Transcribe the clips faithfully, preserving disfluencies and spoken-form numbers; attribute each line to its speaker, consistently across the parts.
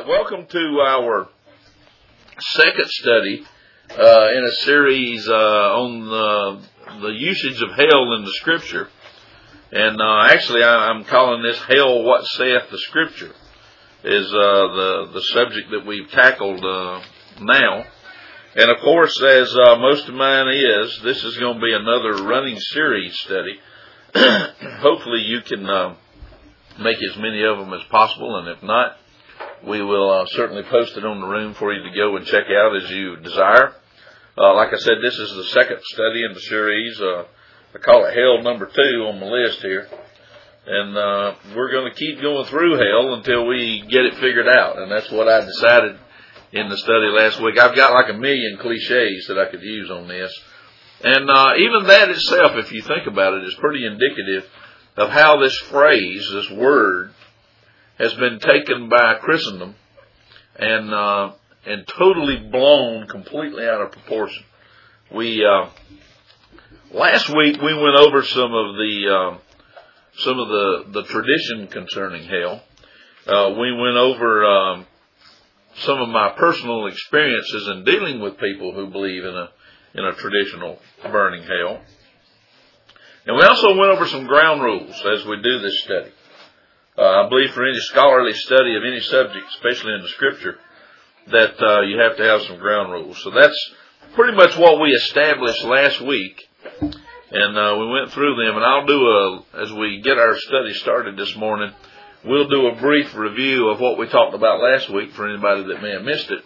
Speaker 1: right, welcome to our second study uh, in a series uh, on the, the usage of hell in the Scripture. And uh, actually, I, I'm calling this "Hell, What Saith the Scripture," is uh, the the subject that we've tackled uh, now. And of course, as uh, most of mine is, this is going to be another running series study. Hopefully, you can uh, make as many of them as possible, and if not, we will uh, certainly post it on the room for you to go and check out as you desire. Uh, like I said, this is the second study in the series. Uh, I call it Hell number two on the list here. And uh, we're going to keep going through hell until we get it figured out. And that's what I decided in the study last week. I've got like a million cliches that I could use on this. And uh, even that itself, if you think about it, is pretty indicative of how this phrase, this word, has been taken by Christendom and uh, and totally blown completely out of proportion. We uh, last week we went over some of the uh, some of the, the tradition concerning hell. Uh, we went over um, some of my personal experiences in dealing with people who believe in a in a traditional burning hell, and we also went over some ground rules as we do this study. Uh, I believe for any scholarly study of any subject, especially in the Scripture, that uh, you have to have some ground rules. So that's pretty much what we established last week, and uh, we went through them. And I'll do a, as we get our study started this morning, we'll do a brief review of what we talked about last week for anybody that may have missed it,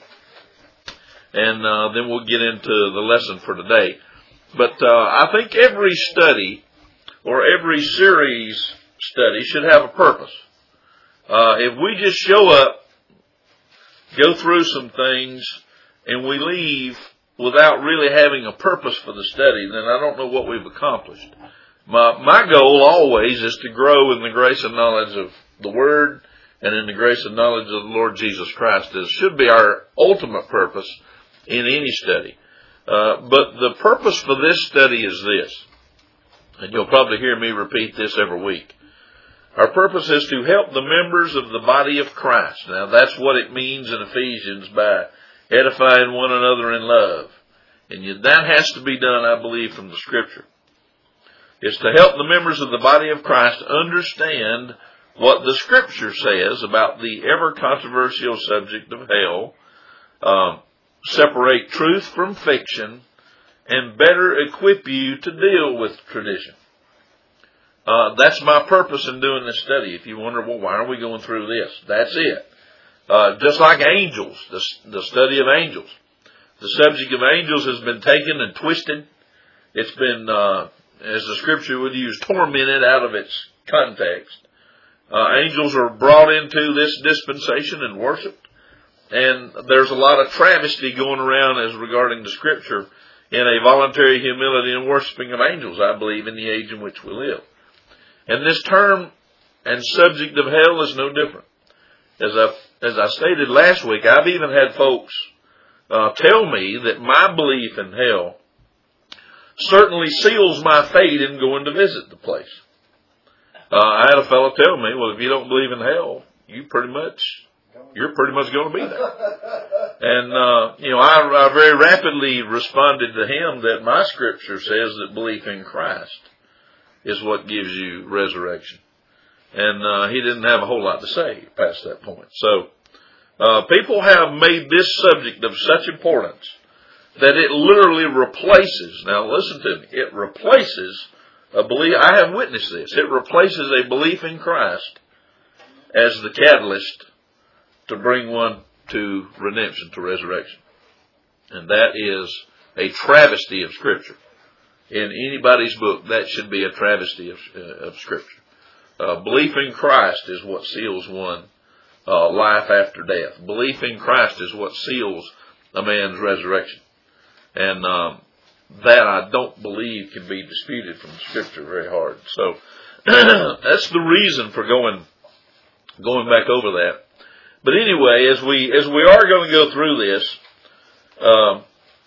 Speaker 1: and uh, then we'll get into the lesson for today. But uh, I think every study or every series study should have a purpose. Uh, if we just show up, go through some things, and we leave without really having a purpose for the study, then I don't know what we've accomplished. My, my goal always is to grow in the grace and knowledge of the Word and in the grace and knowledge of the Lord Jesus Christ. This should be our ultimate purpose in any study. Uh, but the purpose for this study is this, and you'll probably hear me repeat this every week. Our purpose is to help the members of the body of Christ. Now, that's what it means in Ephesians by edifying one another in love. And that has to be done, I believe, from the Scripture. It's to help the members of the body of Christ understand what the Scripture says about the ever-controversial subject of hell, um, separate truth from fiction, and better equip you to deal with tradition. Uh, that's my purpose in doing this study. If you wonder, well, why are we going through this? That's it. Uh, just like angels, the, the study of angels. The subject of angels has been taken and twisted. It's been, uh, as the Scripture would use, tormented out of its context. Uh, angels are brought into this dispensation and worshipped. And there's a lot of travesty going around as regarding the Scripture in a voluntary humility and worshiping of angels, I believe, in the age in which we live. And this term and subject of hell is no different. As I, as I stated last week, I've even had folks uh, tell me that my belief in hell certainly seals my fate in going to visit the place. Uh, I had a fellow tell me, well, if you don't believe in hell, you pretty much, you're pretty much going to be there. And, uh, you know, I, I very rapidly responded to him that my Scripture says that belief in Christ is what gives you resurrection. And uh, he didn't have a whole lot to say past that point. So uh, people have made this subject of such importance that it literally replaces, now listen to me, it replaces a belief, I have witnessed this, it replaces a belief in Christ as the catalyst to bring one to redemption, to resurrection. And that is a travesty of Scripture. In anybody's book, that should be a travesty of, uh, of Scripture. Uh, belief in Christ is what seals one uh, life after death. Belief in Christ is what seals a man's resurrection. And um, that I don't believe can be disputed from Scripture very hard. So that's the reason for going going back over that. But anyway, as we as we are going to go through this, um,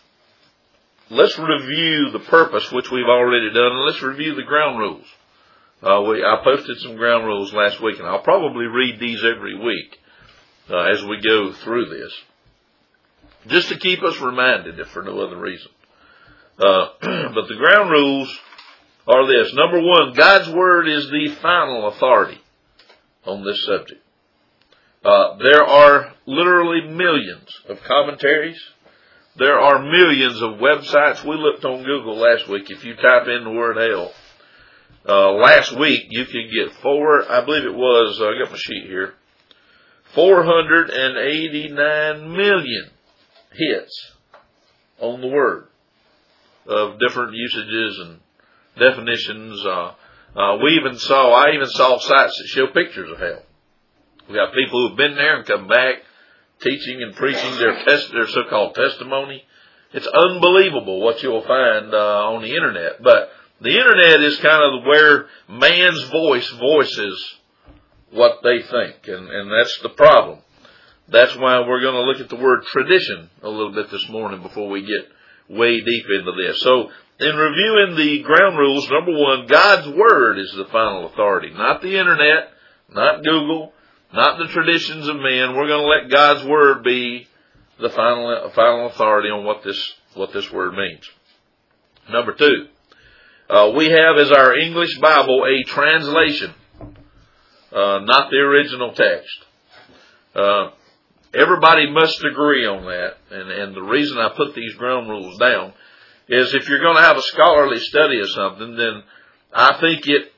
Speaker 1: let's review the purpose, which we've already done, and let's review the ground rules. Uh, we, I posted some ground rules last week, and I'll probably read these every week. uh, as we go through this. Just to keep us reminded, if for no other reason. Uh, but the ground rules are this. Number one, God's Word is the final authority on this subject. Uh, there are literally millions of commentaries. There are millions of websites. We looked on Google last week. If you type in the word hell, uh, last week you could get four, I believe it was, uh, I got my sheet here, four hundred eighty-nine million hits on the word of different usages and definitions. Uh, uh, we even saw, I even saw sites that show pictures of hell. We got people who've been there and come back teaching and preaching their test, their so-called testimony. It's unbelievable what you'll find uh, on the internet. But the internet is kind of where man's voice voices what they think, and, and that's the problem. That's why we're going to look at the word tradition a little bit this morning before we get way deep into this. So, in reviewing the ground rules, number one, God's Word is the final authority. Not the internet, not Google, not the traditions of men. We're going to let God's Word be the final final authority on what this what this word means. Number two, uh, we have as our English Bible a translation, uh, not the original text. Uh, everybody must agree on that, and, and the reason I put these ground rules down is if you're going to have a scholarly study of something, then I think it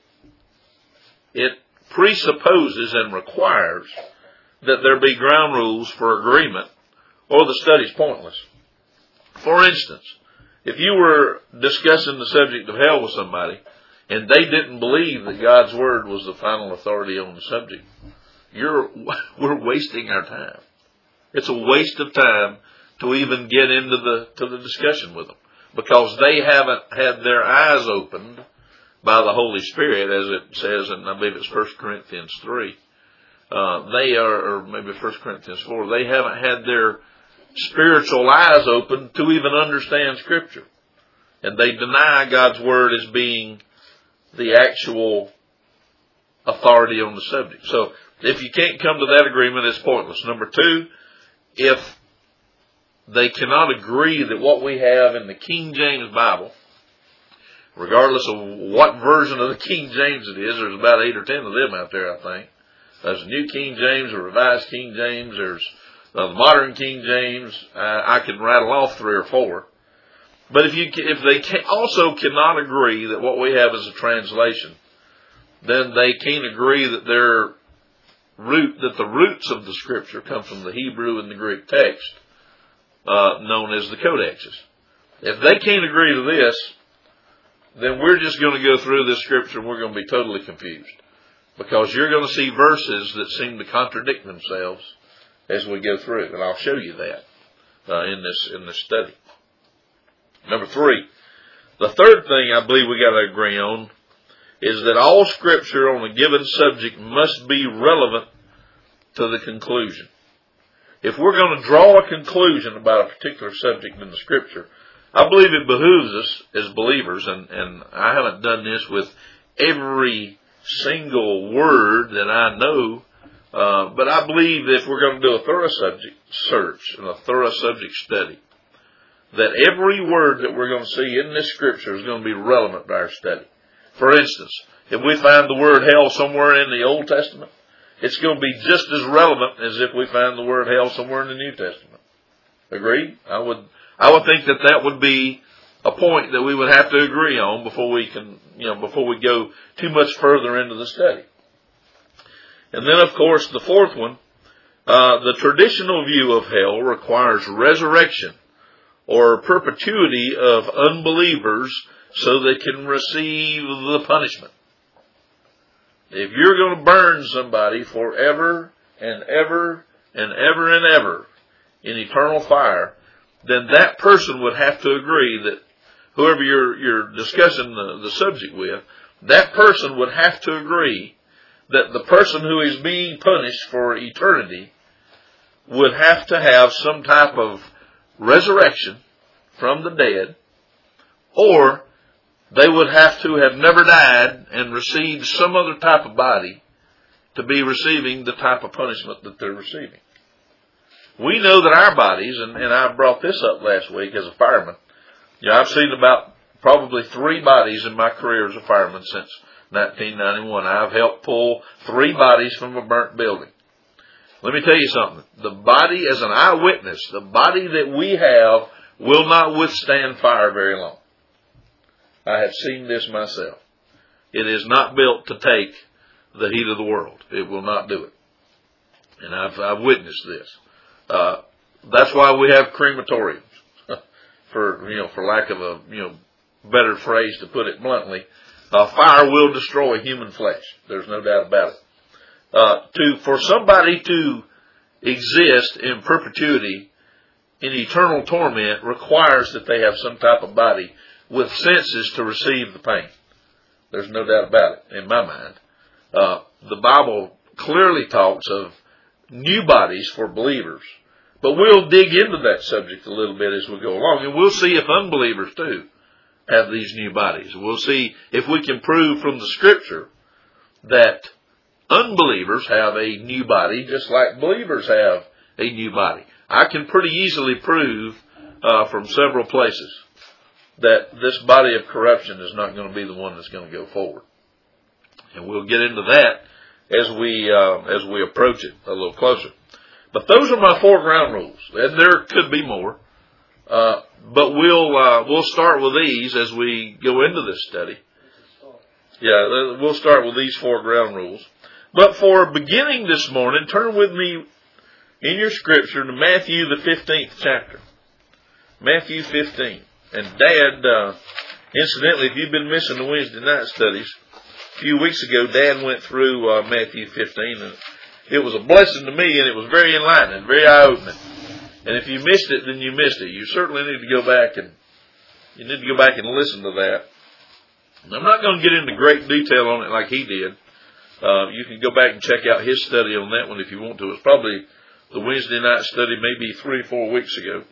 Speaker 1: it presupposes and requires that there be ground rules for agreement, or the study's pointless. For instance, if you were discussing the subject of hell with somebody, and they didn't believe that God's Word was the final authority on the subject, you're we're wasting our time. It's a waste of time to even get into the to the discussion with them, because they haven't had their eyes opened by the Holy Spirit, as it says in, I believe it's First Corinthians three. Uh, they are, or maybe First Corinthians four, they haven't had their spiritual eyes open to even understand Scripture. And they deny God's Word as being the actual authority on the subject. So, if you can't come to that agreement, it's pointless. Number two, if they cannot agree that what we have in the King James Bible, regardless of what version of the King James it is, there's about eight or ten of them out there, I think. There's a New King James, a Revised King James, there's the Modern King James. Uh, I can rattle off three or four. But if you if they can, also cannot agree that what we have is a translation, then they can't agree that their root that the roots of the Scripture come from the Hebrew and the Greek text, uh, known as the codexes. If they can't agree to this, then we're just going to go through this Scripture and we're going to be totally confused, because you're going to see verses that seem to contradict themselves as we go through, and I'll show you that uh, in this in this study. Number three, the third thing I believe we got to agree on is that all Scripture on a given subject must be relevant to the conclusion. If we're going to draw a conclusion about a particular subject in the Scripture, I believe it behooves us as believers, and, and I haven't done this with every single word that I know, uh, but I believe that if we're going to do a thorough subject search and a thorough subject study, that every word that we're going to see in this Scripture is going to be relevant to our study. For instance, if we find the word hell somewhere in the Old Testament, it's going to be just as relevant as if we find the word hell somewhere in the New Testament. Agreed? I would, I would think that that would be a point that we would have to agree on before we can, you know, before we go too much further into the study. And then, of course, the fourth one, uh, the traditional view of hell requires resurrection or perpetuity of unbelievers so they can receive the punishment. If you're going to burn somebody forever and ever and ever and ever in eternal fire, then that person would have to agree that whoever you're, you're discussing the, the subject with, that person would have to agree that the person who is being punished for eternity would have to have some type of resurrection from the dead, or they would have to have never died and received some other type of body to be receiving the type of punishment that they're receiving. We know that our bodies, and, and I brought this up last week as a fireman. You know, I've seen about probably three bodies in my career as a fireman since nineteen ninety-one. I've helped pull three bodies from a burnt building. Let me tell you something. The body, as an eyewitness, the body that we have will not withstand fire very long. I have seen this myself. It is not built to take the heat of the world. It will not do it. And I've, I've witnessed this. Uh, that's why we have crematoriums. for, you know, for lack of a, you know, better phrase to put it bluntly. Uh, fire will destroy human flesh. There's no doubt about it. Uh, to, for somebody to exist in perpetuity in eternal torment requires that they have some type of body with senses to receive the pain. There's no doubt about it in my mind. Uh, the Bible clearly talks of new bodies for believers. But we'll dig into that subject a little bit as we go along, and we'll see if unbelievers too have these new bodies. We'll see if we can prove from the Scripture that unbelievers have a new body just like believers have a new body. I can pretty easily prove uh, from several places that this body of corruption is not going to be the one that's going to go forward. And we'll get into that as we uh, as we approach it a little closer. But those are my four ground rules, and there could be more. Uh, but we'll uh, we'll start with these as we go into this study. Yeah, we'll start with these four ground rules. But for beginning this morning, turn with me in your scripture to Matthew the fifteenth chapter. Matthew fifteen. And Dad, uh, incidentally, if you've been missing the Wednesday night studies, a few weeks ago, Dad went through uh, Matthew fifteen, and it was a blessing to me, and it was very enlightening, very eye-opening. And if you missed it, then you missed it. You certainly need to go back and you need to go back and listen to that. And I'm not going to get into great detail on it like he did. Uh, you can go back and check out his study on that one if you want to. It's probably the Wednesday night study, maybe three or four weeks ago.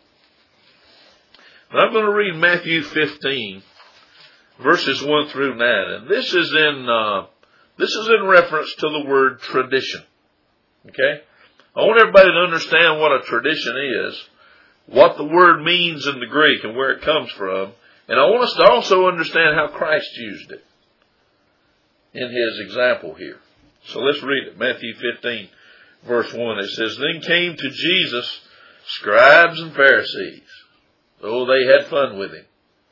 Speaker 1: But I'm going to read Matthew fifteen, verses one through nine, and this is in uh, this is in reference to the word tradition. Okay, I want everybody to understand what a tradition is, what the word means in the Greek, and where it comes from, and I want us to also understand how Christ used it in His example here. So let's read it. Matthew fifteen, verse one. It says, "Then came to Jesus scribes and Pharisees." Oh, they had fun with Him.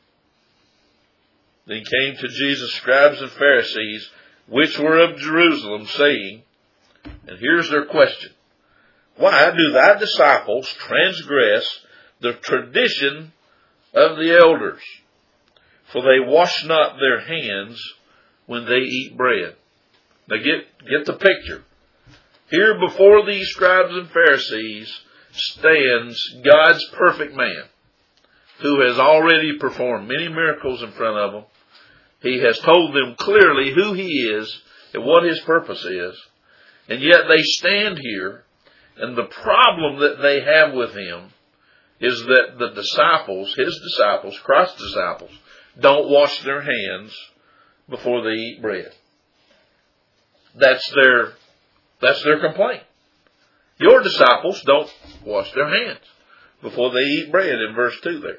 Speaker 1: Then came to Jesus scribes and Pharisees, which were of Jerusalem, saying, and here's their question, "Why do thy disciples transgress the tradition of the elders? For they wash not their hands when they eat bread." Now get, get the picture. Here before these scribes and Pharisees stands God's perfect man, who has already performed many miracles in front of them. He has told them clearly who He is and what His purpose is. And yet they stand here, and the problem that they have with Him is that the disciples, His disciples, Christ's disciples, don't wash their hands before they eat bread. That's their, that's their complaint. Your disciples don't wash their hands before they eat bread, in verse two there.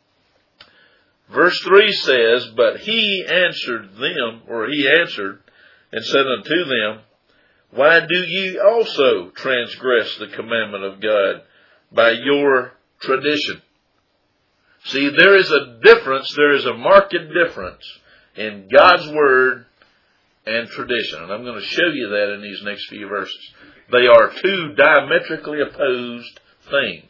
Speaker 1: Verse three says, "But He answered them," or He answered and said unto them, "Why do ye also transgress the commandment of God by your tradition?" See, there is a difference, there is a marked difference in God's Word and tradition. And I'm going to show you that in these next few verses. They are two diametrically opposed things.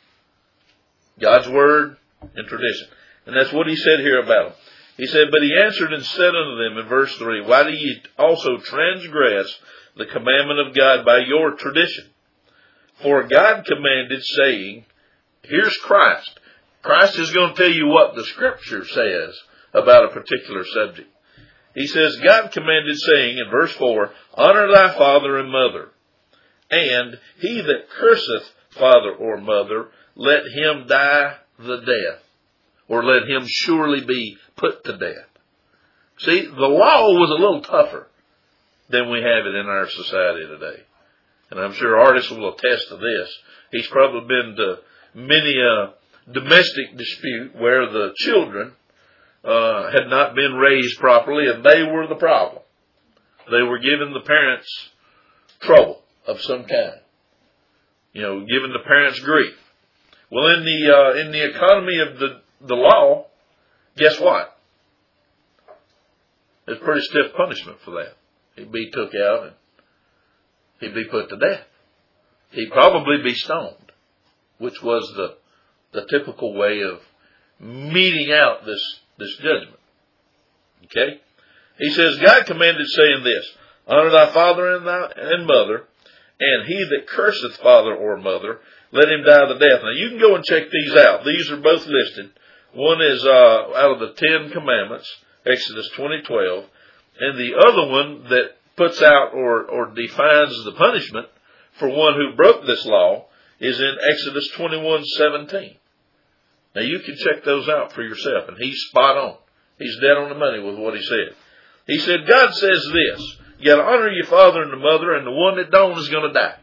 Speaker 1: God's Word and tradition. And that's what He said here about them. He said, "But He answered and said unto them," in verse three, "Why do ye also transgress the commandment of God by your tradition? For God commanded, saying," here's Christ. Christ is going to tell you what the Scripture says about a particular subject. He says, God commanded, saying, in verse four, "Honor thy father and mother, and he that curseth father or mother, let him die the death," or let him surely be put to death. See, the law was a little tougher than we have it in our society today. And I'm sure artists will attest to this. He's probably been to many a domestic dispute where the children uh, had not been raised properly, and they were the problem. They were giving the parents trouble of some kind. You know, giving the parents grief. Well, in the uh, in the economy of the, the law, guess what? There's pretty stiff punishment for that. He'd be took out and he'd be put to death. He'd probably be stoned, which was the the typical way of meting out this, this judgment. Okay? He says, God commanded, saying this, honor thy father and thy and mother, and he that curseth father or mother, let him die the death. Now you can go and check these out. These are both listed. One is uh, out of the Ten Commandments, Exodus twenty twelve, and the other one that puts out or, or defines the punishment for one who broke this law is in Exodus twenty-one seventeen. Now you can check those out for yourself, and he's spot on. He's dead on the money with what he said. He said, God says this, you got to honor your father and the mother, and the one that don't is going to die.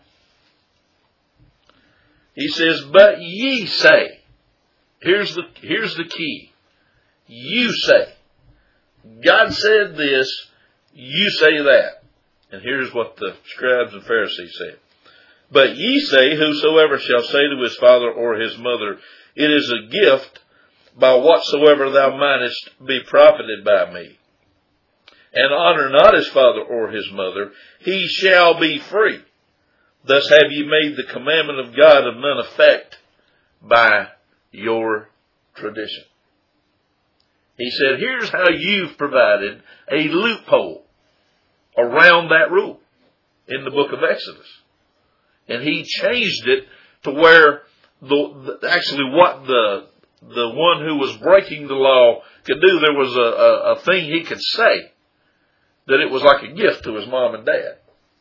Speaker 1: He says, but ye say, here's the, here's the key. You say. God said this, you say that. And here's what the scribes and Pharisees said. But ye say, whosoever shall say to his father or his mother, it is a gift, by whatsoever thou mightest be profited by me, and honor not his father or his mother, he shall be free. Thus have ye made the commandment of God of none effect by your tradition. He said, here's how you've provided a loophole around that rule in the book of Exodus. And he changed it to where the, the actually what the the one who was breaking the law could do, there was a, a, a thing he could say that it was like a gift to his mom and dad.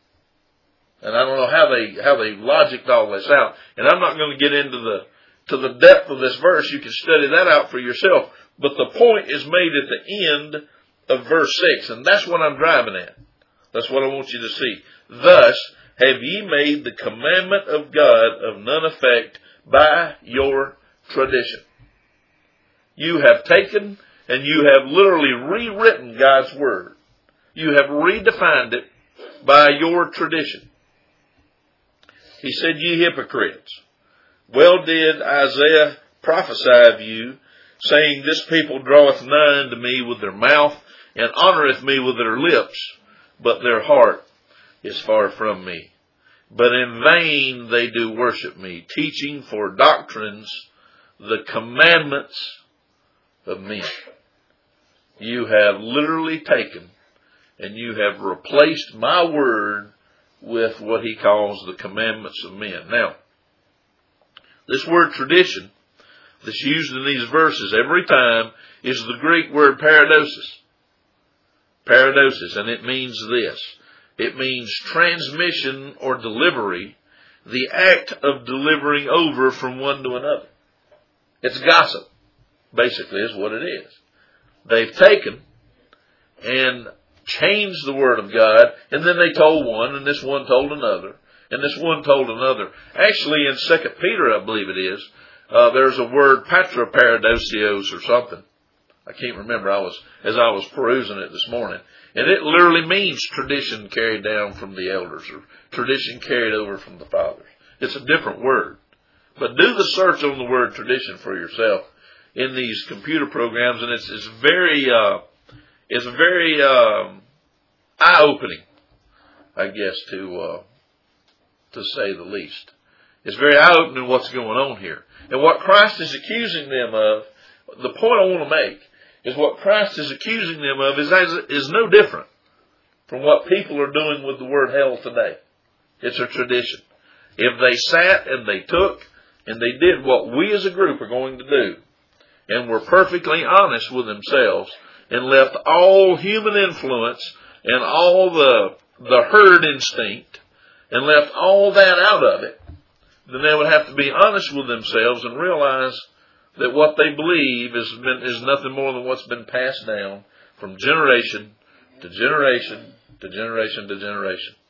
Speaker 1: And I don't know how they how they logicked all this out. And I'm not going to get into the to the depth of this verse. You can study that out for yourself. But the point is made at the end of verse six, and that's what I'm driving at. That's what I want you to see. Thus have ye made the commandment of God of none effect by your tradition. You have taken and you have literally rewritten God's word. You have redefined it by your tradition. He said, ye hypocrites, well did Isaiah prophesy of you, saying, this people draweth nigh unto me with their mouth, and honoreth me with their lips, but their heart is far from me. But in vain they do worship me, teaching for doctrines the commandments of men. You have literally taken and you have replaced my word with what he calls the commandments of men. Now, this word tradition that's used in these verses every time is the Greek word paradosis. Paradosis, and it means this. It means transmission or delivery, the act of delivering over from one to another. It's gossip, basically, is what it is. They've taken and changed the Word of God, and then they told one, and this one told another, and this one told another. Actually, in Second Peter, I believe it is, uh, there's a word, patraparadosios or something. I can't remember. I was as I was perusing it this morning. And it literally means tradition carried down from the elders, or tradition carried over from the fathers. It's a different word. But do the search on the word tradition for yourself in these computer programs, and it's, it's very, uh, it's very um, eye-opening, I guess, to uh, to say the least. It's very eye-opening what's going on here. And what Christ is accusing them of, the point I want to make, is what Christ is accusing them of is, is no different from what people are doing with the word hell today. It's a tradition. If they sat and they took and they did what we as a group are going to do, and were perfectly honest with themselves, and left all human influence and all the, the herd instinct, and left all that out of it, then they would have to be honest with themselves and realize that what they believe is, been, is nothing more than what's been passed down from generation to generation to generation to generation.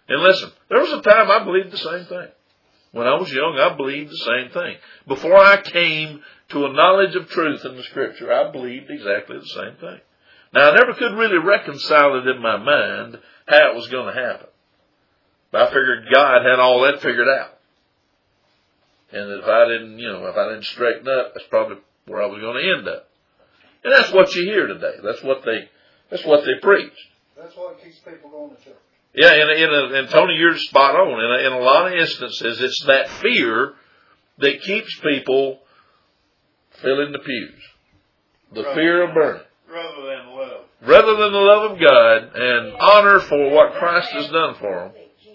Speaker 1: And listen, there was a time I believed the same thing. When I was young, I believed the same thing. Before I came to a knowledge of truth in the Scripture, I believed exactly the same thing. Now, I never could really reconcile it in my mind how it was going to happen. But I figured God had all that figured out. And that if I didn't, you know, if I didn't straighten up, that's probably where I was going to end up. And that's what you hear today. That's what they, that's what they preach.
Speaker 2: That's what keeps people going to church.
Speaker 1: Yeah, and, and, and Tony, you're spot on. In a, in a lot of instances, it's that fear that keeps people filling the pews. The rather fear of burning.
Speaker 3: Rather than love.
Speaker 1: Rather than the love of God and honor for what Christ has done for them.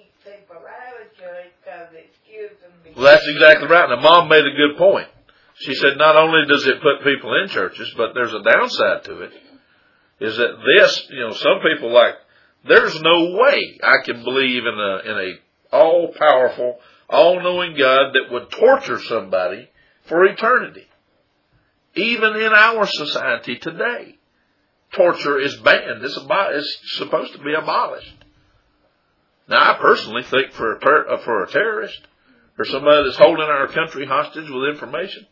Speaker 1: Well, that's exactly right. Now, Mom made a good point. She said not only does it put people in churches, but there's a downside to it. Is that this, you know, some people like, there's no way I can believe in a, in a all-powerful, all-knowing God that would torture somebody for eternity. Even in our society today, torture is banned. It's, abo- it's supposed to be abolished. Now, I personally think for a, ter- uh, for a terrorist, or somebody that's holding our country hostage with information,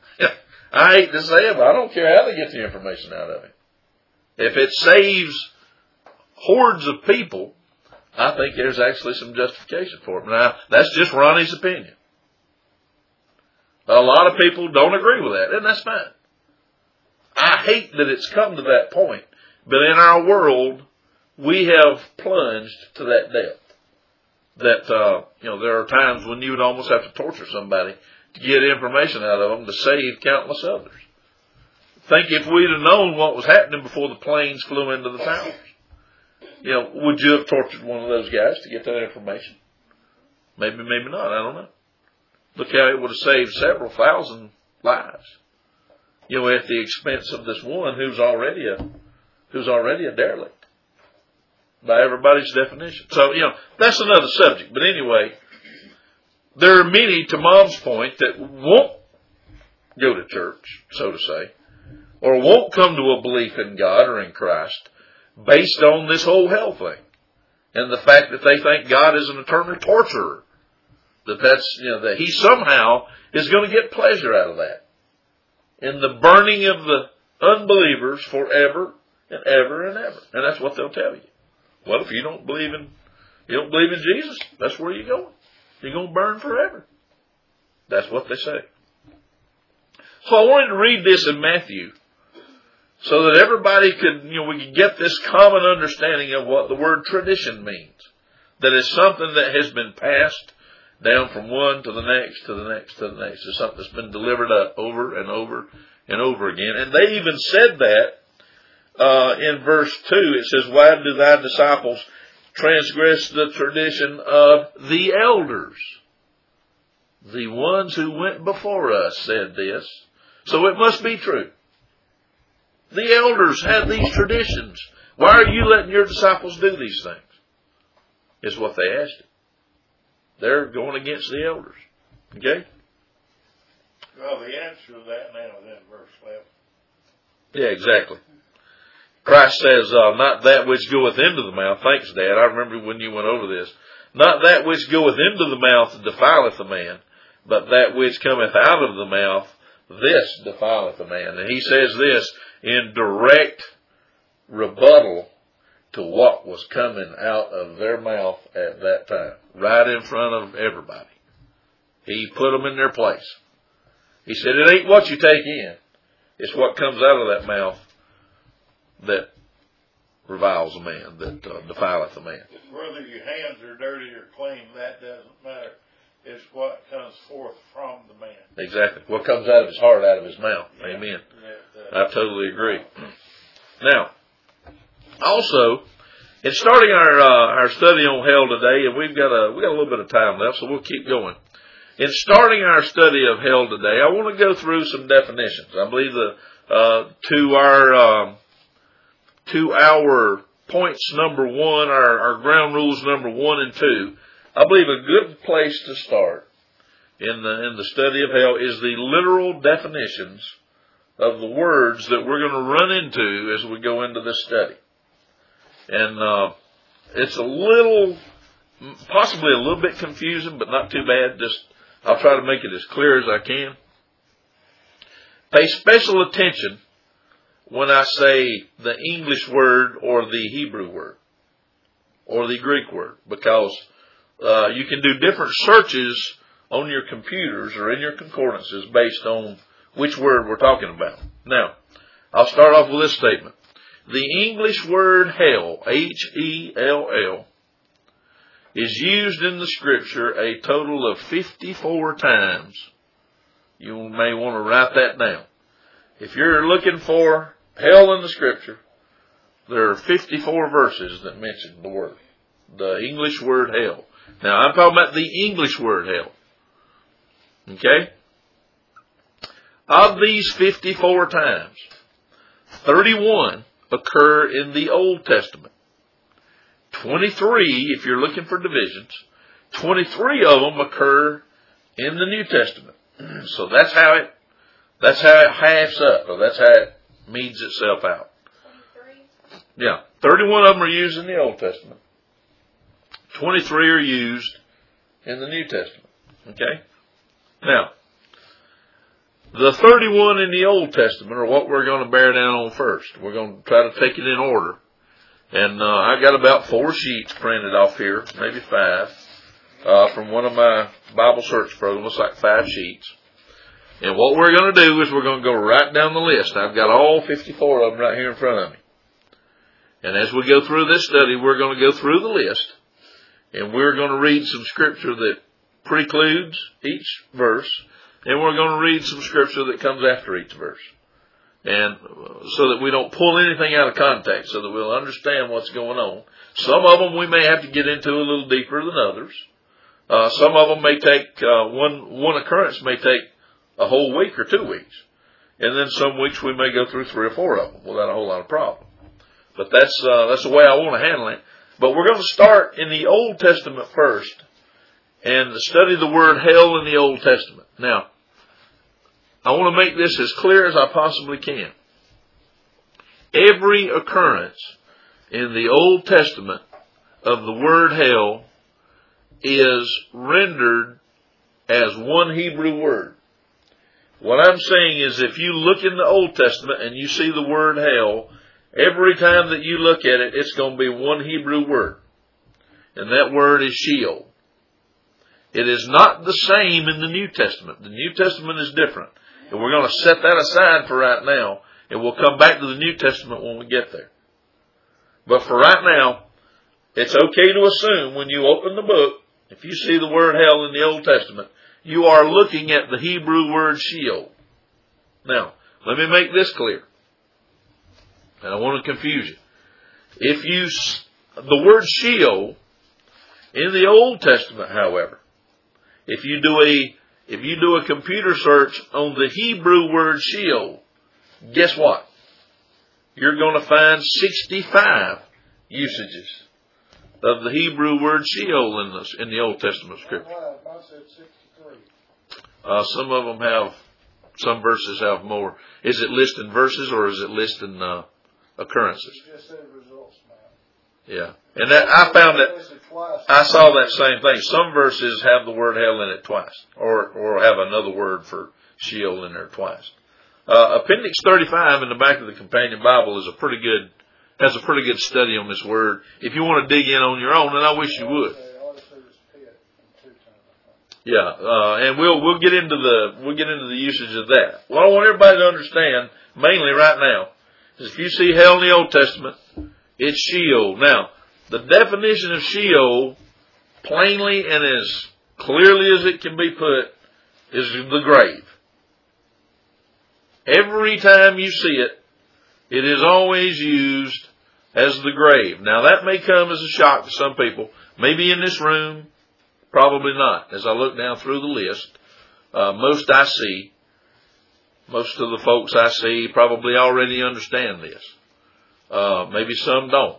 Speaker 1: I hate to say it, but I don't care how they get the information out of it. If it saves hordes of people, I think there's actually some justification for it. Now, that's just Ronnie's opinion. But a lot of people don't agree with that, and that's fine. I hate that it's come to that point, but in our world, we have plunged to that depth. That, uh, you know, there are times when you would almost have to torture somebody to get information out of them to save countless others. Think if we'd have known what was happening before the planes flew into the towers. You know, would you have tortured one of those guys to get that information? Maybe, maybe not. I don't know. Look how it would have saved several thousand lives. You know, at the expense of this one who's already a, who's already a derelict. By everybody's definition. So, you know, that's another subject. But anyway, there are many, to Mom's point, that won't go to church, so to say, or won't come to a belief in God or in Christ based on this whole hell thing. And the fact that they think God is an eternal torturer. That that's, you know, that He somehow is going to get pleasure out of that. In the burning of the unbelievers forever and ever and ever. And that's what they'll tell you. Well, if you don't believe in, you don't believe in Jesus, that's where you're going. You're going to burn forever. That's what they say. So I wanted to read this in Matthew so that everybody could, you know, we could get this common understanding of what the word tradition means. That it's something that has been passed down from one to the next, to the next, to the next. It's something that's been delivered up over and over and over again. And they even said that Uh, in verse two, it says, "Why do thy disciples transgress the tradition of the elders?" The ones who went before us said this. So it must be true. The elders had these traditions. Why are you letting your disciples do these things? Is what they asked him. They're going against the elders. Okay?
Speaker 3: Well, the answer to that now is in verse eleven.
Speaker 1: Yeah, exactly. Christ says, uh, not that which goeth into the mouth. Thanks, Dad. I remember when you went over this. Not that which goeth into the mouth defileth a man, but that which cometh out of the mouth, this defileth a man. And he says this in direct rebuttal to what was coming out of their mouth at that time. Right in front of everybody. He put them in their place. He said, it ain't what you take in. It's what comes out of that mouth that reviles a man, that uh, defileth a man.
Speaker 3: Whether your hands are dirty or clean, that doesn't matter. It's what comes forth from the man.
Speaker 1: Exactly. What comes out of his heart, out of his mouth. Yeah. Amen. That, uh, I totally agree. Now, also, in starting our uh, our study on hell today, and we've got a we got a little bit of time left, so we'll keep going. In starting our study of hell today, I want to go through some definitions. I believe the uh, to our um, to our points number one, our, our ground rules number one and two, I believe a good place to start in the in the study of hell is the literal definitions of the words that we're going to run into as we go into this study. And uh, it's a little possibly a little bit confusing, but not too bad. Just I'll try to make it as clear as I can. Pay special attention when I say the English word or the Hebrew word or the Greek word, because uh, you can do different searches on your computers or in your concordances based on which word we're talking about. Now, I'll start off with this statement. The English word hell, H E L L, is used in the Scripture a total of fifty-four times. You may want to write that down. If you're looking for hell in the Scripture, there are fifty-four verses that mention the word, the English word hell. Now, I'm talking about the English word hell. Okay? Of these fifty-four times, thirty-one occur in the Old Testament. twenty-three, if you're looking for divisions, twenty-three of them occur in the New Testament. So that's how it, that's how it halves up, or that's how it means itself out. twenty-three? Yeah. thirty-one of them are used in the Old Testament. twenty-three are used in the New Testament. Okay? Now, the thirty-one in the Old Testament are what we're going to bear down on first. We're going to try to take it in order. And uh, I got about four sheets printed off here, maybe five, uh, from one of my Bible search programs. Looks like five sheets. And what we're going to do is we're going to go right down the list. I've got all fifty-four of them right here in front of me. And as we go through this study, we're going to go through the list. And we're going to read some scripture that precludes each verse. And we're going to read some scripture that comes after each verse. And so that we don't pull anything out of context, so that we'll understand what's going on. Some of them we may have to get into a little deeper than others. Uh, some of them may take, uh, one, one occurrence may take a whole week or two weeks. And then some weeks we may go through three or four of them without a whole lot of problem. But that's, uh, that's the way I want to handle it. But we're going to start in the Old Testament first and study the word hell in the Old Testament. Now, I want to make this as clear as I possibly can. Every occurrence in the Old Testament of the word hell is rendered as one Hebrew word. What I'm saying is if you look in the Old Testament and you see the word hell, every time that you look at it, it's going to be one Hebrew word. And that word is Sheol. It is not the same in the New Testament. The New Testament is different. And we're going to set that aside for right now, and we'll come back to the New Testament when we get there. But for right now, it's okay to assume when you open the book, if you see the word hell in the Old Testament, you are looking at the Hebrew word Sheol. Now, let me make this clear. And I want to confuse you. If you, the word Sheol, in the Old Testament, however, if you do a If you do a computer search on the Hebrew word Sheol, guess what? You're going to find sixty-five usages of the Hebrew word Sheol in the, in the Old Testament Scripture.
Speaker 2: I said sixty-three.
Speaker 1: Uh, some of them have, some verses have more. Is it listed in verses or is it listed in uh, occurrences?
Speaker 2: You just said results, man.
Speaker 1: Yeah. And that, I found that, I saw that same thing. Some verses have the word hell in it twice, or or have another word for Sheol in there twice. Uh, Appendix thirty-five in the back of the Companion Bible is a pretty good, has a pretty good study on this word. If you want to dig in on your own, and I wish you would. Yeah, uh, and we'll we'll get into the we'll get into the usage of that. What I want everybody to understand, mainly right now, is if you see hell in the Old Testament, it's Sheol. Now, the definition of Sheol, plainly and as clearly as it can be put, is the grave. Every time you see it, it is always used as the grave. Now, that may come as a shock to some people. Maybe in this room, probably not. As I look down through the list, uh, most I see, most of the folks I see probably already understand this. Uh, maybe some don't.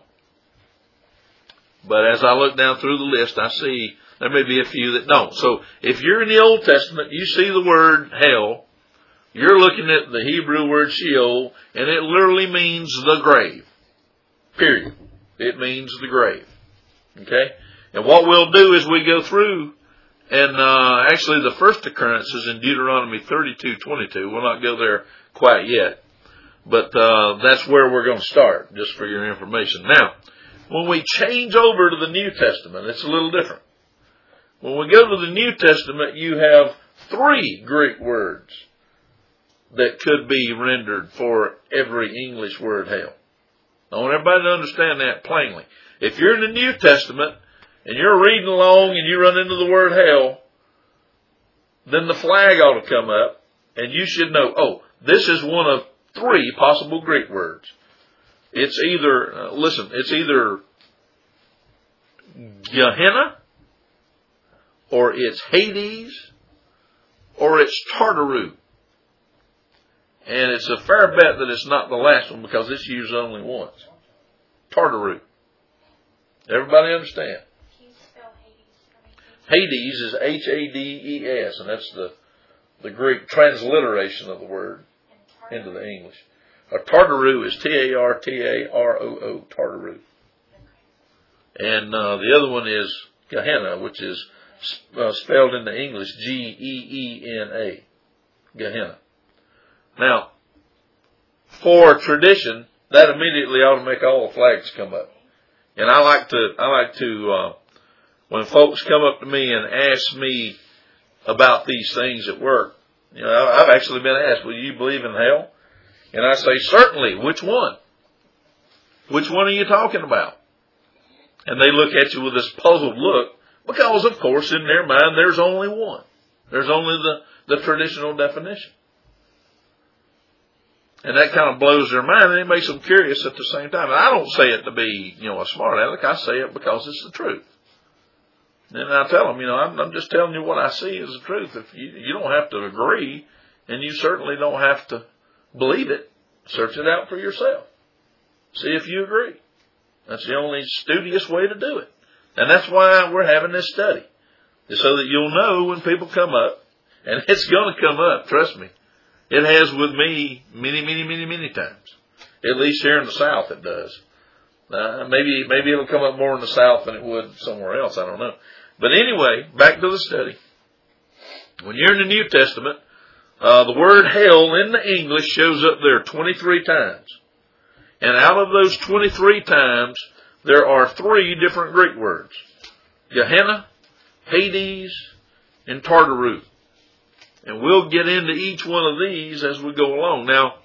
Speaker 1: But as I look down through the list, I see there may be a few that don't. So if you're in the Old Testament, you see the word hell, you're looking at the Hebrew word Sheol, and it literally means the grave. Period. It means the grave. Okay? And what we'll do is we go through, and uh, actually the first occurrence is in Deuteronomy thirty-two twenty-two. We'll not go there quite yet, but uh, that's where we're going to start, just for your information. Now, when we change over to the New Testament, it's a little different. When we go to the New Testament, you have three Greek words that could be rendered for every English word hell. I want everybody to understand that plainly. If you're in the New Testament and you're reading along and you run into the word hell, then the flag ought to come up and you should know, oh, this is one of three possible Greek words. It's either, uh, listen, it's either Gehenna, or it's Hades, or it's Tartaru. And it's a fair bet that it's not the last one because it's used only once. Tartaru. Everybody understand?
Speaker 4: Can you spell Hades for me?
Speaker 1: Hades is H A D E S, and that's the, the Greek transliteration of the word into the English. A Tartaru is T A R T A R O O, Tartaru. And uh, the other one is Gehenna, which is uh, spelled in the English G E E N A. Gehenna. Now, for tradition, that immediately ought to make all the flags come up. And I like to, I like to, uh, when folks come up to me and ask me about these things at work, you know, I've actually been asked, well, you believe in hell? And I say, certainly, which one? Which one are you talking about? And they look at you with this puzzled look, because, of course, in their mind, there's only one. There's only the, the traditional definition. And that kind of blows their mind, and it makes them curious at the same time. And I don't say it to be, you know, a smart aleck. I say it because it's the truth. And I tell them, you know, I'm, I'm just telling you what I see is the truth. If you, you don't have to agree, and you certainly don't have to believe it. Search it out for yourself. See if you agree. That's the only studious way to do it. And that's why we're having this study. So that you'll know when people come up, and it's going to come up, trust me. It has with me many, many, many, many times. At least here in the South it does. Uh, maybe maybe it'll come up more in the South than it would somewhere else. I don't know. But anyway, back to the study. When you're in the New Testament, uh, the word hell in the English shows up there twenty-three times. And out of those twenty-three times, there are three different Greek words. Gehenna, Hades, and Tartaru. And we'll get into each one of these as we go along. Now,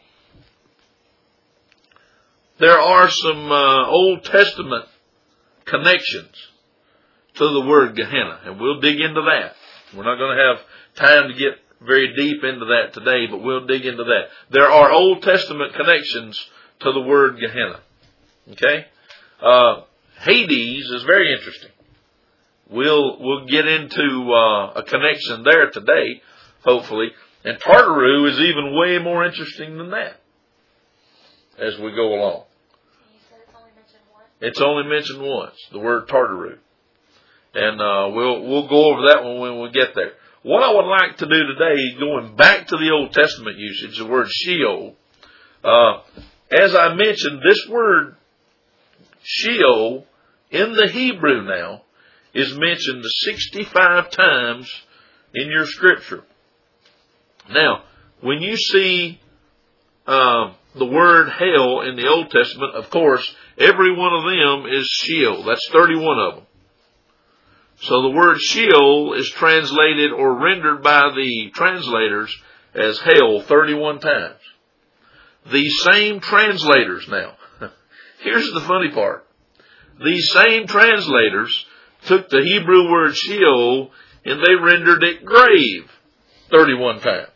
Speaker 1: there are some uh, Old Testament connections to the word Gehenna, and we'll dig into that. We're not going to have time to get very deep into that today, but we'll dig into that. There are Old Testament connections to the word Gehenna. Okay? Uh, Hades is very interesting. We'll, we'll get into uh, a connection there today, hopefully. And Tartaru is even way more interesting than that as we go along.
Speaker 4: You said it's only mentioned once?
Speaker 1: It's only mentioned once, the word Tartaru. And uh, we'll we'll go over that one when we get there. What I would like to do today, going back to the Old Testament usage, the word Sheol. Uh, as I mentioned, this word Sheol in the Hebrew now is mentioned sixty-five times in your scripture. Now, when you see uh, the word hell in the Old Testament, of course, every one of them is Sheol. That's thirty-one of them. So the word Sheol is translated or rendered by the translators as hell thirty-one times. These same translators now, here's the funny part. These same translators took the Hebrew word Sheol and they rendered it grave thirty-one times.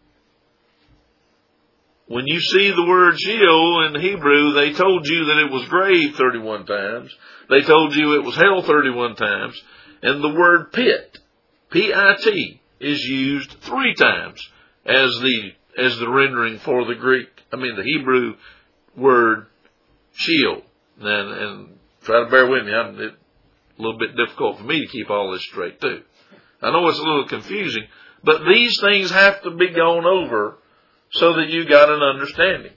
Speaker 1: When you see the word Sheol in the Hebrew, they told you that it was grave thirty-one times. They told you it was hell thirty-one times. And the word pit, P I T, is used three times as the as the rendering for the Greek, I mean the Hebrew word Sheol. And, and try to bear with me. I'm, it's a little bit difficult for me to keep all this straight too. I know it's a little confusing, but these things have to be gone over so that you got an understanding.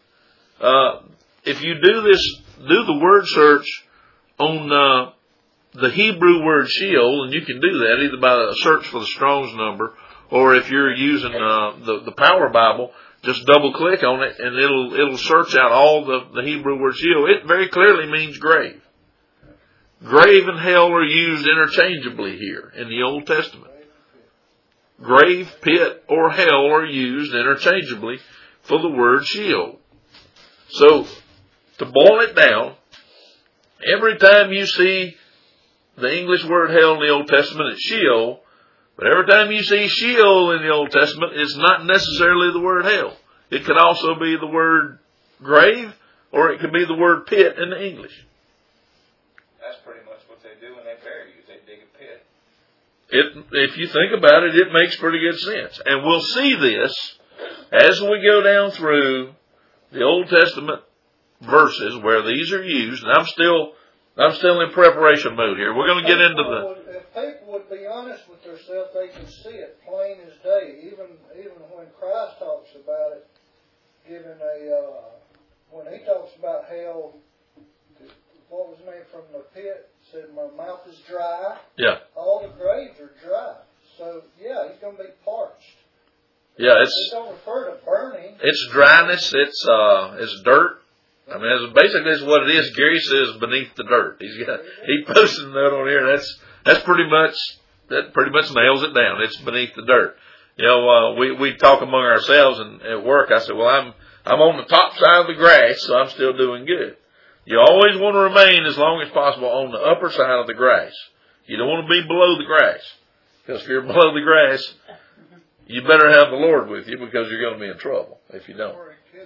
Speaker 1: Uh, if you do this, do the word search on uh, the Hebrew word Sheol, and you can do that either by a search for the Strong's number, or if you're using uh, the the Power Bible, just double click on it and it'll it'll search out all the, the Hebrew word Sheol. It very clearly means grave. Grave and hell are used interchangeably here in the Old Testament. Grave, pit, or hell are used interchangeably for the word Sheol. So, to boil it down, every time you see the English word hell in the Old Testament, it's Sheol. But every time you see Sheol in the Old Testament, it's not necessarily the word hell. It could also be the word grave, or it could be the word pit in the English.
Speaker 5: That's pretty much what they do when they bury you. They dig a pit.
Speaker 1: It, if you think about it, it makes pretty good sense. And we'll see this as we go down through the Old Testament verses where these are used. And I'm still, I'm still in preparation mode here. We're going to get into the...
Speaker 2: If people would be honest with themselves, they can see it plain as day. Even even when Christ talks about it, giving a uh, when he talks about hell, what was the name from the pit? Said my mouth is dry.
Speaker 1: Yeah.
Speaker 2: All the graves are dry. So yeah, he's going to be parched.
Speaker 1: Yeah, it's.
Speaker 2: They don't refer to burning.
Speaker 1: It's dryness. It's uh, it's dirt. I mean, it's basically that's what it is. Gary says beneath the dirt. He's got he posted a note on here. That's that's pretty much that pretty much nails it down. It's beneath the dirt. You know, uh, we we talk among ourselves and at work. I said, well, I'm I'm on the top side of the grass, so I'm still doing good. You always want to remain as long as possible on the upper side of the grass. You don't want to be below the grass, because if you're below the grass, you better have the Lord with you, because you're going to be in trouble if you don't.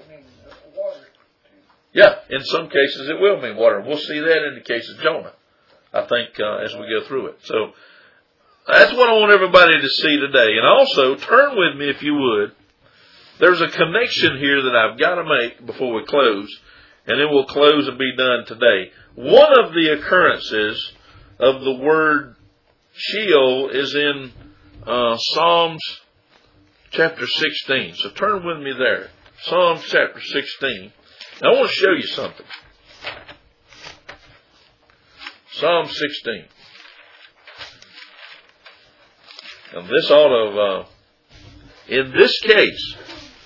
Speaker 1: Yeah, in some cases it will mean water. We'll see that in the case of Jonah, I think, uh, as we go through it. So that's what I want everybody to see today. And also, turn with me, if you would. There's a connection here that I've got to make before we close, and then we'll close and be done today. One of the occurrences of the word Sheol is in uh, Psalms chapter sixteen. So turn with me there. Psalms chapter sixteen. Now, I want to show you something. Psalm sixteen. And this ought to, uh, in this case,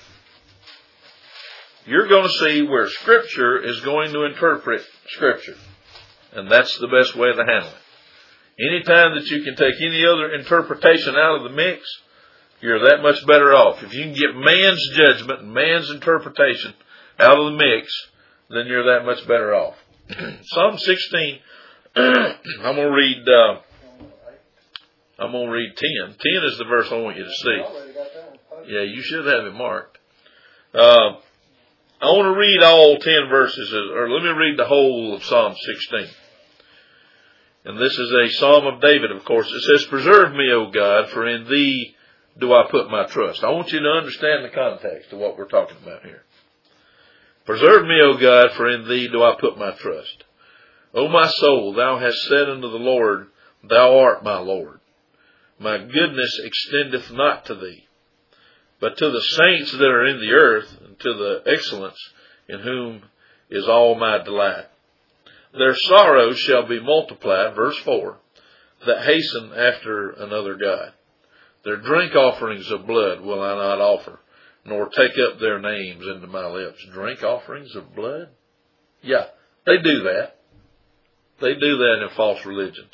Speaker 1: you're going to see where Scripture is going to interpret Scripture. And that's the best way to handle it. Anytime that you can take any other interpretation out of the mix, you're that much better off. If you can get man's judgment and man's interpretation out of the mix, then you're that much better off. Psalm sixteen, I'm going to read, uh, I'm going to read ten. ten is the verse I want you to see. Yeah, you should have it marked. Uh, I want to read all ten verses, or let me read the whole of Psalm sixteen. And this is a Psalm of David, of course. It says, "Preserve me, O God, for in Thee do I put my trust." I want you to understand the context of what we're talking about here. "Preserve me, O God, for in Thee do I put my trust. O my soul, Thou hast said unto the Lord, Thou art my Lord. My goodness extendeth not to Thee, but to the saints that are in the earth, and to the excellence in whom is all my delight. Their sorrows shall be multiplied," verse four, "that hasten after another God. Their drink offerings of blood will I not offer, nor take up their names into my lips." Drink offerings of blood? Yeah, they do that. They do that in false religions.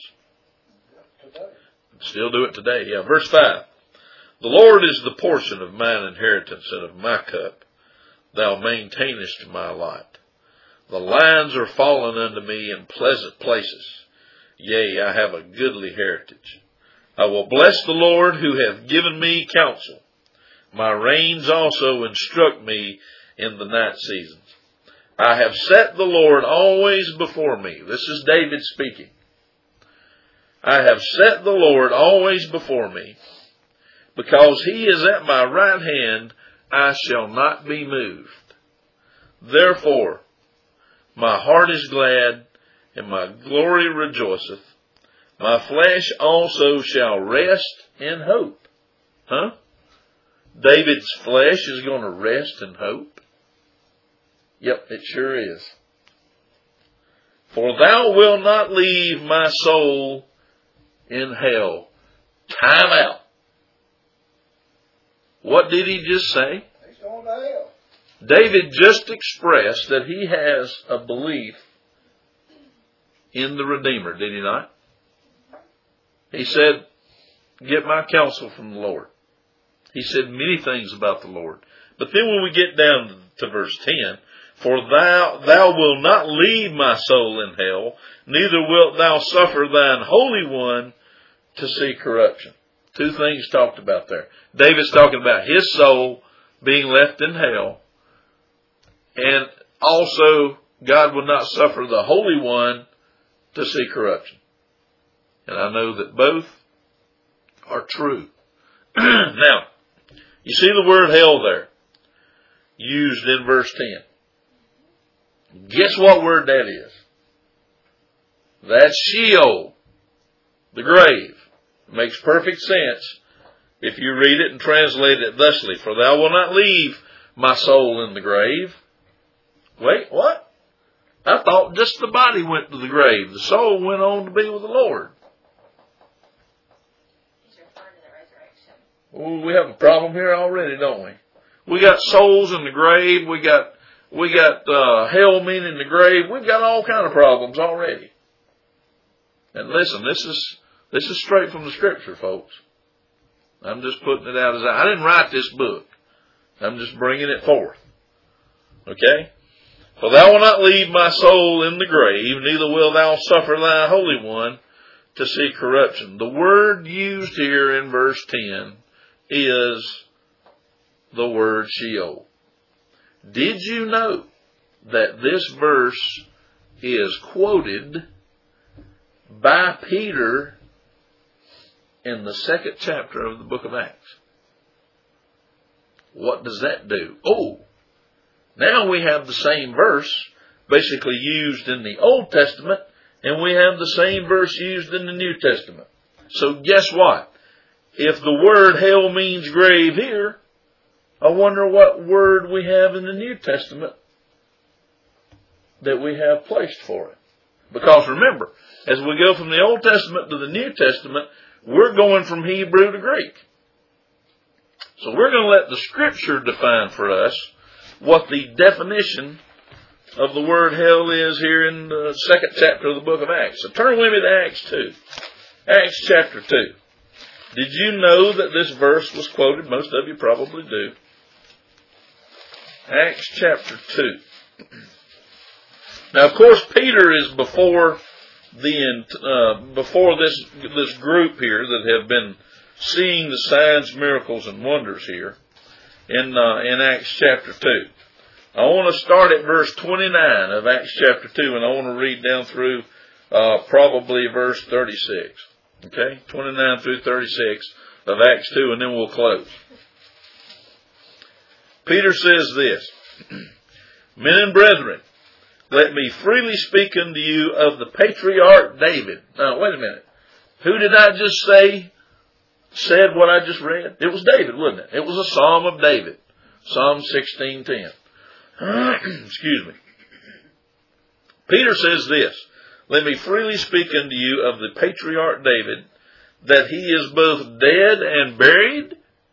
Speaker 1: Still do it today. Yeah, verse five. "The Lord is the portion of mine inheritance and of my cup. Thou maintainest my lot. The lines are fallen unto me in pleasant places. Yea, I have a goodly heritage. I will bless the Lord who hath given me counsel. My reins also instruct me in the night seasons. I have set the Lord always before me." This is David speaking. "I have set the Lord always before me. Because He is at my right hand, I shall not be moved. Therefore, my heart is glad, and my glory rejoiceth. My flesh also shall rest in hope." Huh? David's flesh is going to rest in hope? Yep, it sure is. For thou wilt not leave my soul in hell. Time out. What did he just say?
Speaker 2: He's going to hell.
Speaker 1: David just expressed that he has a belief in the Redeemer, did he not? He said, get my counsel from the Lord. He said many things about the Lord. But then when we get down to verse ten, for thou, thou wilt not leave my soul in hell, neither wilt thou suffer thine Holy One to see corruption. Two things talked about there. David's talking about his soul being left in hell, and also God will not suffer the Holy One to see corruption. And I know that both are true. Now, you see the word hell there, used in verse ten. Guess what word that is? That's Sheol, the grave. It makes perfect sense if you read it and translate it thusly. For thou wilt not leave my soul in the grave. Wait, what? I thought just the body went to the grave. The soul went on to be with the Lord.
Speaker 4: He's referring to the resurrection.
Speaker 1: Oh, we have a problem here already, don't we? We got souls in the grave. We got we got uh, hell meaning the grave. We've got all kind of problems already. And listen, this is this is straight from the Scripture, folks. I'm just putting it out as I, I didn't write this book. I'm just bringing it forth. Okay? For thou wilt not leave my soul in the grave, neither wilt thou suffer thy Holy One to see corruption. The word used here in verse ten is the word Sheol. Did you know that this verse is quoted by Peter in the second chapter of the book of Acts? What does that do? Oh, now we have the same verse basically used in the Old Testament, and we have the same verse used in the New Testament. So guess what? If the word hell means grave here, I wonder what word we have in the New Testament that we have placed for it. Because remember, as we go from the Old Testament to the New Testament, we're going from Hebrew to Greek. So we're going to let the Scripture define for us what the definition of the word hell is here in the second chapter of the book of Acts. So turn with me to Acts two. Acts chapter two. Did you know that this verse was quoted? Most of you probably do. Acts chapter two. Now, of course, Peter is before the uh, before this this group here that have been seeing the signs, miracles, and wonders here in uh, in Acts chapter two. I want to start at verse twenty-nine of Acts chapter two, and I want to read down through uh, probably verse thirty-six. Okay, twenty-nine through thirty-six of Acts two, and then we'll close. Peter says this, Men and brethren, let me freely speak unto you of the patriarch David. Now, wait a minute. Who did I just say said what I just read? It was David, wasn't it? It was a psalm of David. Psalm sixteen ten. Excuse me. Peter says this, Let me freely speak unto you of the patriarch David, that he is both dead and buried,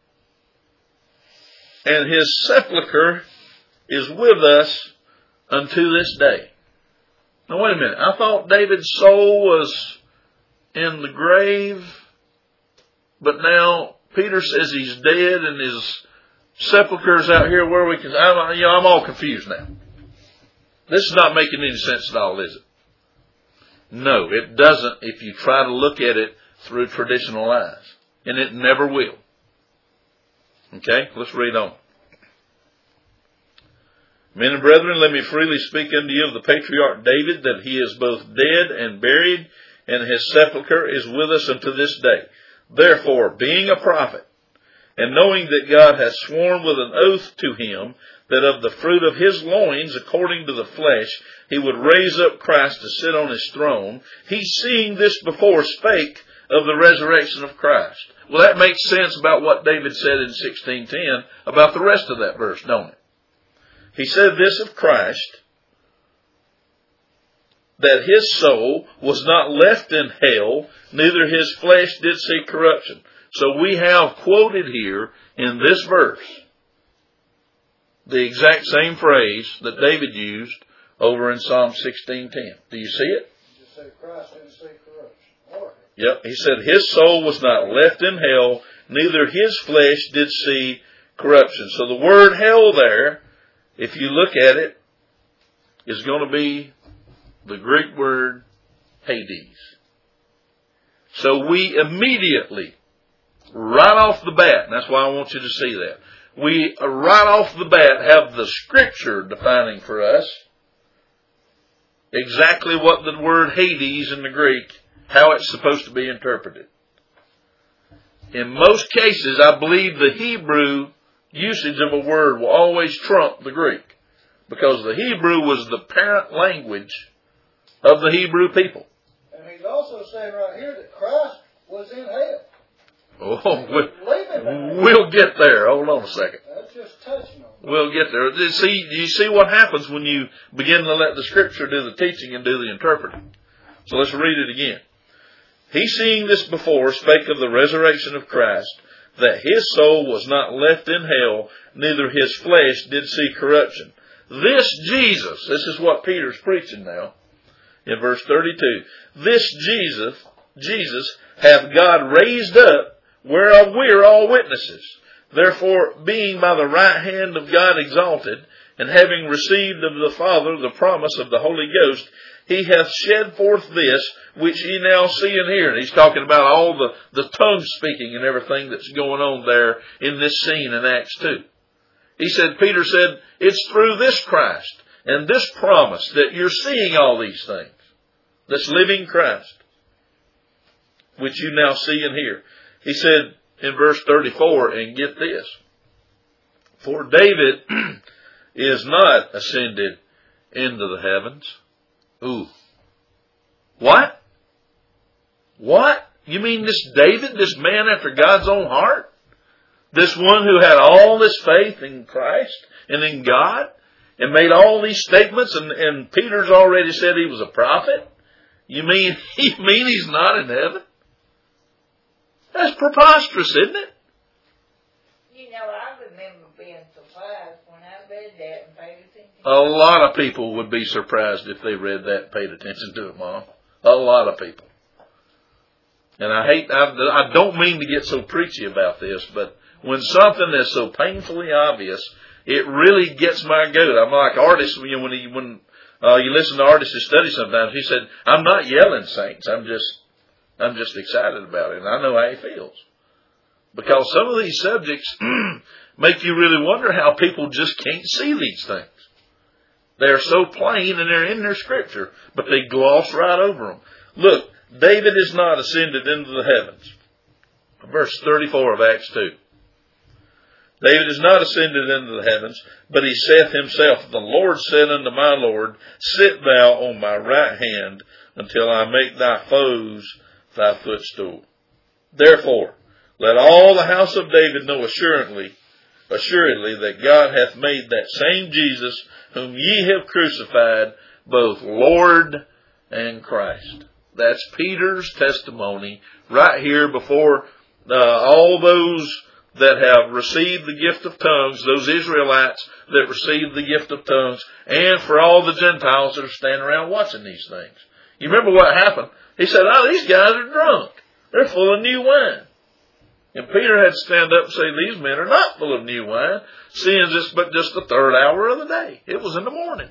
Speaker 1: and his sepulchre is with us unto this day. Now wait a minute. I thought David's soul was in the grave, but now Peter says he's dead and his sepulchre's out here where we can... I'm, you know, I'm all confused now. This is not making any sense at all, is it? No, it doesn't if you try to look at it through traditional eyes. And it never will. Okay, let's read on. Men and brethren, let me freely speak unto you of the patriarch David, that he is both dead and buried, and his sepulchre is with us unto this day. Therefore, being a prophet, and knowing that God hath sworn with an oath to him, that of the fruit of his loins, according to the flesh, he would raise up Christ to sit on his throne, he, seeing this before, spake of the resurrection of Christ. Well, that makes sense about what David said in sixteen ten about the rest of that verse, don't it? He said this of Christ, that his soul was not left in hell, neither his flesh did see corruption. So we have quoted here in this verse the exact same phrase that David used over in Psalm sixteen ten. Do you see it?
Speaker 2: You just said Christ didn't see corruption.
Speaker 1: Yep. He said his soul was not left in hell, neither his flesh did see corruption. So the word hell there, if you look at it, is going to be the Greek word Hades. So we immediately, right off the bat, and that's why I want you to see that, we right off the bat have the Scripture defining for us exactly what the word Hades in the Greek, how it's supposed to be interpreted. In most cases, I believe the Hebrew usage of a word will always trump the Greek, because the Hebrew was the parent language of the Hebrew people.
Speaker 2: And he's also saying right here that Christ was in hell.
Speaker 1: Oh, we'll, we'll get there. Hold on a second.
Speaker 2: That's just touching on it.
Speaker 1: We'll get there. See, you see what happens when you begin to let the Scripture do the teaching and do the interpreting. So let's read it again. He, seeing this before, spake of the resurrection of Christ, that his soul was not left in hell, neither his flesh did see corruption. This Jesus, this is what Peter's preaching now, in verse thirty-two. This Jesus, Jesus hath God raised up, whereof we are all witnesses. Therefore, being by the right hand of God exalted, and having received of the Father the promise of the Holy Ghost, he hath shed forth this, which ye now see and hear. And he's talking about all the, the tongue speaking and everything that's going on there in this scene in Acts two. He said, Peter said, it's through this Christ and this promise that you're seeing all these things. This living Christ, which you now see and hear. He said in verse thirty-four, and get this, for David is not ascended into the heavens. Ooh. What? What? You mean this David, this man after God's own heart? This one who had all this faith in Christ and in God and made all these statements, and, and Peter's already said he was a prophet? You mean, you mean he's not in heaven? That's preposterous, isn't it?
Speaker 6: You know, I remember being surprised when I read that and paid attention.
Speaker 1: A lot of people would be surprised if they read that and paid attention to it, Mom. A lot of people. And I hate, I, I don't mean to get so preachy about this, but when something is so painfully obvious, it really gets my goat. I'm like Artis, you know, when he, when uh, you listen to Artis' study sometimes, he said, I'm not yelling, saints. I'm just, I'm just excited about it. And I know how he feels. Because some of these subjects make you really wonder how people just can't see these things. They're so plain and they're in their Scripture, but they gloss right over them. Look, David is not ascended into the heavens. Verse thirty-four of Acts two. David is not ascended into the heavens, but he saith himself, the Lord said unto my Lord, sit thou on my right hand until I make thy foes thy footstool. Therefore, let all the house of David know assuredly, assuredly that God hath made that same Jesus whom ye have crucified, both Lord and Christ. That's Peter's testimony right here before uh, all those that have received the gift of tongues, those Israelites that received the gift of tongues, and for all the Gentiles that are standing around watching these things. You remember what happened? He said, oh, these guys are drunk. They're full of new wine. And Peter had to stand up and say, these men are not full of new wine, seeing this but just the third hour of the day. It was in the morning.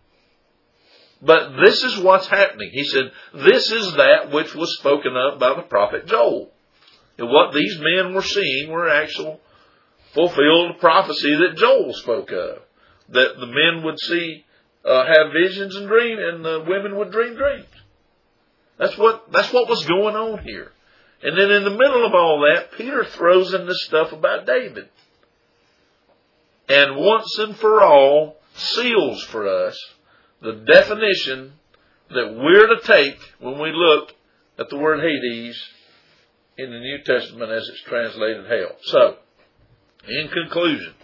Speaker 1: But this is what's happening. He said, this is that which was spoken of by the prophet Joel. And what these men were seeing were actual fulfilled prophecy that Joel spoke of. That the men would see, uh, have visions and dream, and the women would dream dreams. That's what, that's what was going on here. And then in the middle of all that, Peter throws in this stuff about David. And once and for all, seals for us the definition that we're to take when we look at the word Hades in the New Testament as it's translated hell. So, in conclusion,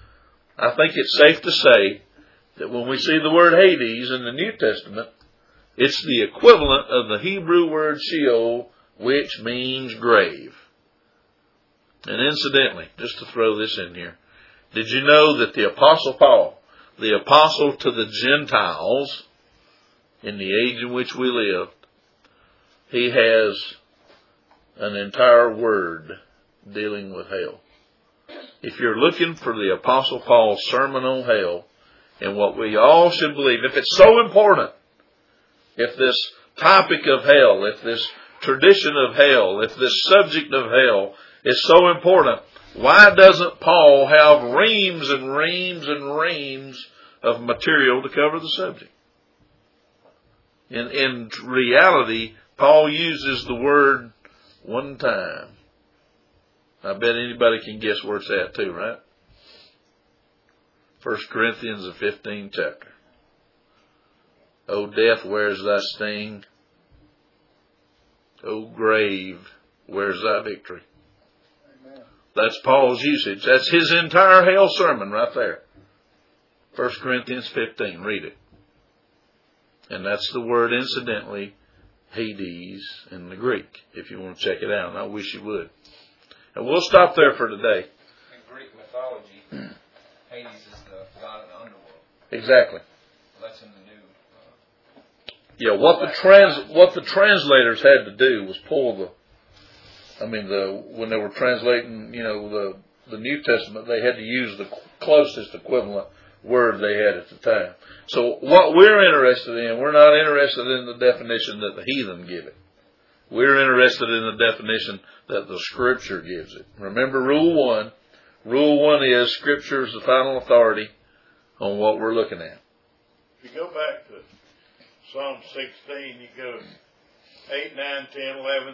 Speaker 1: I think it's safe to say that when we see the word Hades in the New Testament, It's the equivalent of the Hebrew word Sheol, which means grave. And incidentally, just to throw this in here, did you know that the Apostle Paul, the apostle to the Gentiles, in the age in which we lived, he has an entire word dealing with hell. If you're looking for the Apostle Paul's sermon on hell, and what we all should believe, if it's so important, if this topic of hell, if this tradition of hell, if this subject of hell is so important, why doesn't Paul have reams and reams and reams of material to cover the subject? In, in reality, Paul uses the word one time. I bet anybody can guess where it's at too, right? First Corinthians, the fifteenth chapter. O death, where's thy sting? O grave, where's thy victory? Amen. That's Paul's usage. That's his entire hell sermon right there. First Corinthians fifteen, read it. And that's the word, incidentally, Hades in the Greek, if you want to check it out. And I wish you would. And we'll stop there for today.
Speaker 5: In Greek mythology, Hades is the god of the underworld.
Speaker 1: Exactly.
Speaker 5: That's in the new. Uh,
Speaker 1: yeah, what the trans what the translators had to do was pull the. I mean, the when they were translating, you know, the the New Testament, they had to use the closest equivalent word they had at the time. So what we're interested in, we're not interested in the definition that the heathen give it. We're interested in the definition that the Scripture gives it. Remember rule one. Rule one is Scripture is the final authority on what we're looking at.
Speaker 3: If you go back to Psalm sixteen, you go eight, nine, ten, eleven,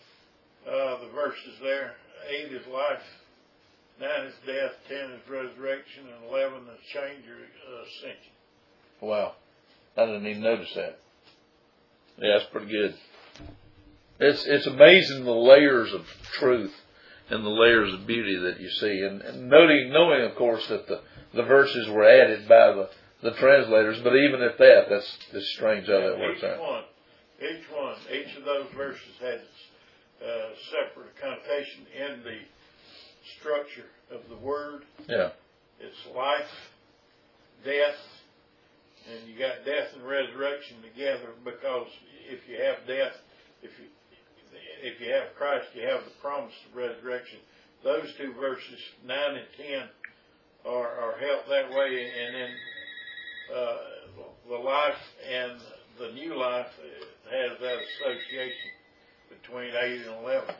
Speaker 3: uh, the verses there. eight is life, nine is death, ten is resurrection, and eleven is change or uh, ascension.
Speaker 1: Wow. I didn't even notice that. Yeah, that's pretty good. It's it's amazing the layers of truth and the layers of beauty that you see. And, and noting, knowing, of course, that the, the verses were added by the, the translators, but even at that, that's, that's strange how that works
Speaker 3: each
Speaker 1: out.
Speaker 3: One, each one, each of those verses has uh, separate connotation in the structure of the word.
Speaker 1: Yeah.
Speaker 3: It's life, death, and you got death and resurrection together, because if you have death, if you if you have Christ, you have the promise of resurrection. Those two verses, nine and ten, are, are held that way, and then uh, the life and the new life has that association between eight and eleven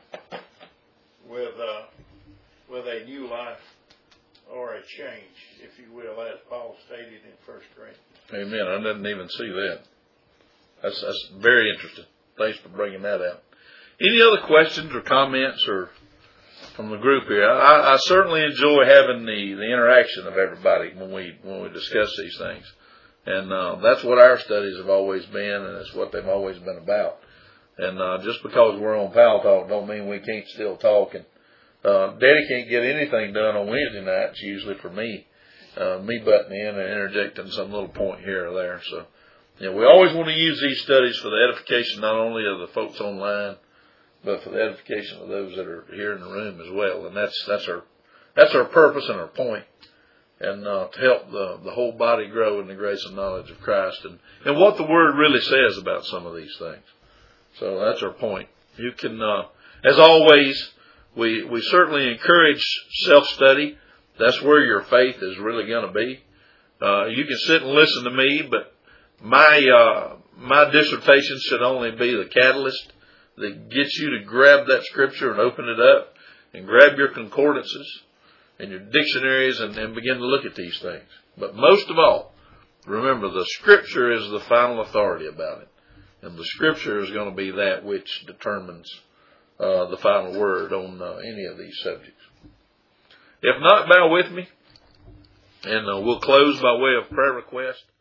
Speaker 3: with uh, with a new life or a change, if you will, as Paul stated in First Corinthians.
Speaker 1: Amen. I didn't even see that. That's that's very interesting. Thanks for bringing that out. Any other questions or comments or from the group here? I, I certainly enjoy having the, the interaction of everybody when we when we discuss these things, and uh, that's what our studies have always been, and it's what they've always been about. And uh, just because we're on Pal Talk don't mean we can't still talk. And uh, Daddy can't get anything done on Wednesday nights usually for me, uh, me butting in and interjecting some little point here or there. So, you know, we always want to use these studies for the edification not only of the folks online, but for the edification of those that are here in the room as well. And that's that's our that's our purpose and our point, and uh, to help the the whole body grow in the grace and knowledge of Christ, and, and what the Word really says about some of these things. So that's our point. You can, uh, as always, we we certainly encourage self-study. That's where your faith is really going to be. Uh, you can sit and listen to me, but my uh, my dissertation should only be the catalyst that gets you to grab that scripture and open it up and grab your concordances and your dictionaries and, and begin to look at these things. But most of all, remember, the scripture is the final authority about it. And the scripture is going to be that which determines uh, the final word on uh, any of these subjects. If not, bow with me, and uh, we'll close by way of prayer request.